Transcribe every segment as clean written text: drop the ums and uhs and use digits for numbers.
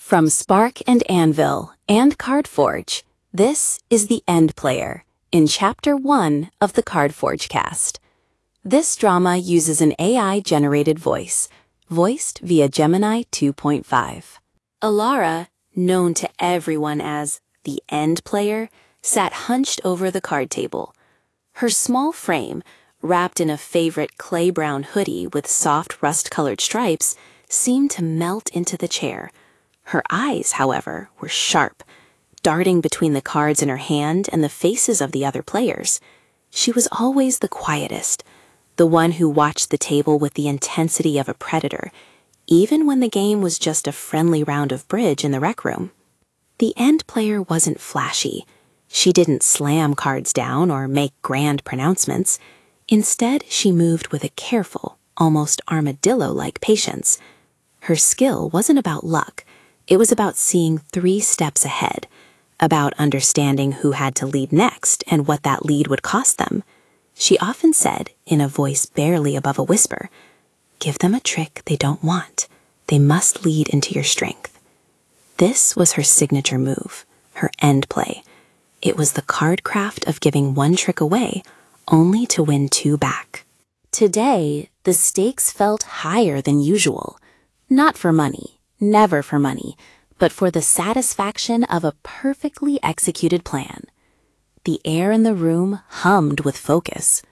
From Spark and Anvil and CardForge, this is The End Player in Chapter 1 of the CardForge cast. This drama uses an AI-generated voice, voiced via Gemini 2.5. Alara, known to everyone as The End Player, sat hunched over the card table. Her small frame, wrapped in a favorite clay-brown hoodie with soft rust-colored stripes, seemed to melt into the chair. Her eyes, however, were sharp, darting between the cards in her hand and the faces of the other players. She was always the quietest, the one who watched the table with the intensity of a predator, even when the game was just a friendly round of bridge in the rec room. The End Player wasn't flashy. She didn't slam cards down or make grand pronouncements. Instead, she moved with a careful, almost armadillo-like patience. Her skill wasn't about luck. It was about seeing 3 steps ahead, about understanding who had to lead next and what that lead would cost them. She often said, in a voice barely above a whisper, "Give them a trick they don't want. They must lead into your strength." This was her signature move, her end play. It was the card craft of giving 1 trick away, only to win 2 back. Today, the stakes felt higher than usual. Not for money. Never for money, but for the satisfaction of a perfectly executed plan. The air in the room hummed with focus.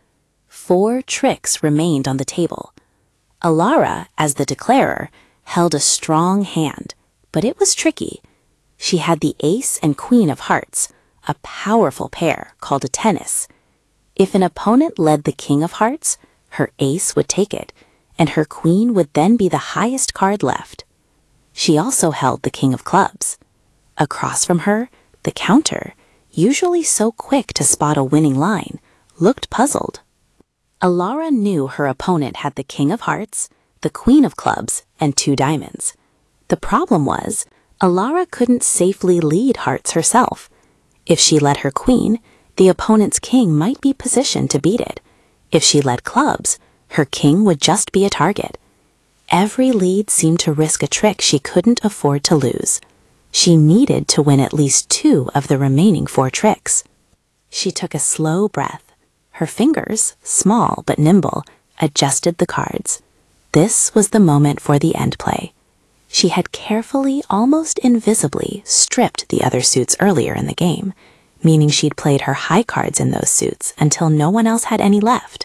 4 tricks remained on the table. Alara, as the declarer, held a strong hand, but it was tricky. She had the ace and queen of hearts, a powerful pair called a tennis. If an opponent led the king of hearts, her ace would take it, and her queen would then be the highest card left. She also held the king of clubs. Across from her, the counter, usually so quick to spot a winning line, looked puzzled. Alara knew her opponent had the king of hearts, the queen of clubs, and 2 diamonds. The problem was, Alara couldn't safely lead hearts herself. If she led her queen, the opponent's king might be positioned to beat it. If she led clubs, her king would just be a target. Every lead seemed to risk a trick she couldn't afford to lose. She needed to win at least 2 of the remaining 4 tricks. She took a slow breath. Her fingers, small but nimble, adjusted the cards. This was the moment for the end play. She had carefully, almost invisibly, stripped the other suits earlier in the game, meaning she'd played her high cards in those suits until no one else had any left.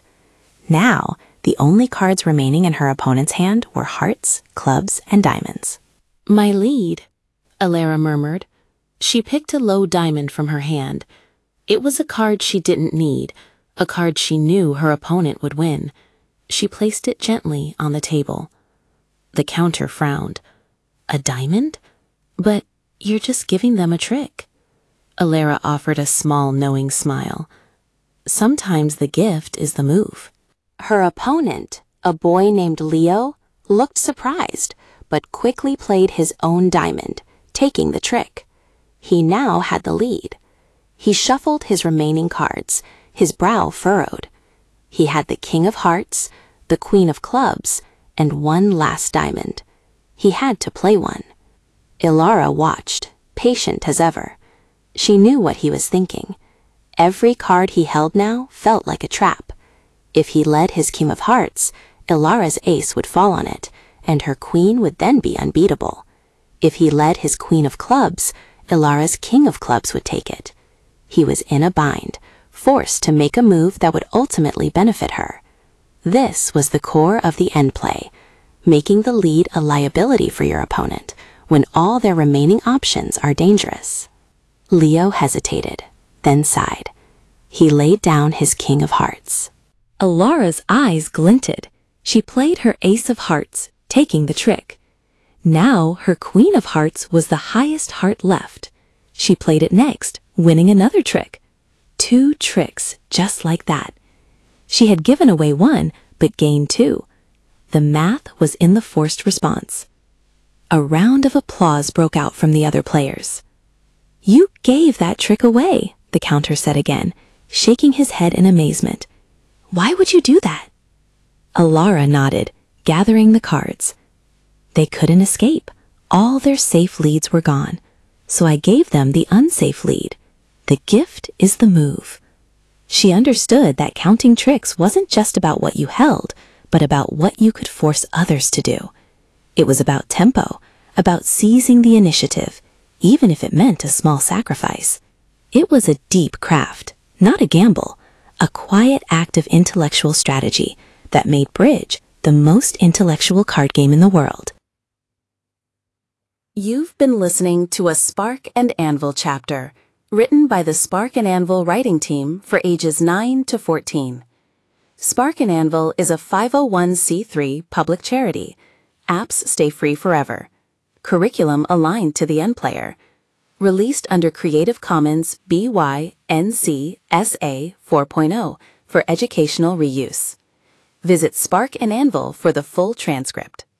Now, the only cards remaining in her opponent's hand were hearts, clubs, and diamonds. "My lead," Alara murmured. She picked a low diamond from her hand. It was a card she didn't need, a card she knew her opponent would win. She placed it gently on the table. The counter frowned. "A diamond? But you're just giving them a trick." Alara offered a small, knowing smile. "Sometimes the gift is the move." Her opponent, a boy named Leo, looked surprised, but quickly played his own diamond, taking the trick. He now had the lead. He shuffled his remaining cards, his brow furrowed. He had the king of hearts, the queen of clubs, and 1 last diamond. He had to play one. Alara watched, patient as ever. She knew what he was thinking. Every card he held now felt like a trap. If he led his king of hearts, Alara's ace would fall on it, and her queen would then be unbeatable. If he led his queen of clubs, Alara's king of clubs would take it. He was in a bind, forced to make a move that would ultimately benefit her. This was the core of the end play, making the lead a liability for your opponent when all their remaining options are dangerous. Leo hesitated, then sighed. He laid down his king of hearts. Alara's eyes glinted. She played her ace of hearts, taking the trick. Now her queen of hearts was the highest heart left. She played it next, winning another trick. 2 tricks, just like that. She had given away 1, but gained 2. The math was in the forced response. A round of applause broke out from the other players. "You gave that trick away," the counter said again, shaking his head in amazement. "Why would you do that?" Alara nodded, gathering the cards. They couldn't escape. all their safe leads were gone, so I gave them the unsafe lead. The gift is the move. She understood that counting tricks wasn't just about what you held, but about what you could force others to do. It was about tempo, about seizing the initiative, even if it meant a small sacrifice. It was a deep craft, not a gamble, a quiet act of intellectual strategy that made Bridge the most intellectual card game in the world. You've been listening to a Spark and Anvil chapter, written by the Spark and Anvil writing team for ages 9 to 14. Spark and Anvil is a 501c3 public charity. Apps stay free forever. Curriculum aligned to the end player. Released under Creative Commons BY-NC SA 4.0 for educational reuse. Visit Spark and Anvil for the full transcript.